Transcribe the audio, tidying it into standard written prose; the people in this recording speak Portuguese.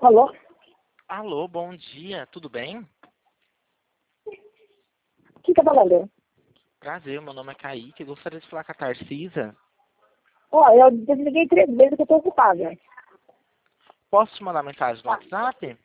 Alô? Alô, bom dia, tudo bem? Quem tá falando? Prazer, meu nome é Kaique, gostaria de falar com a Tarcisa. Ó, eu desliguei 3 vezes que eu tô ocupada. Posso te mandar mensagem no WhatsApp?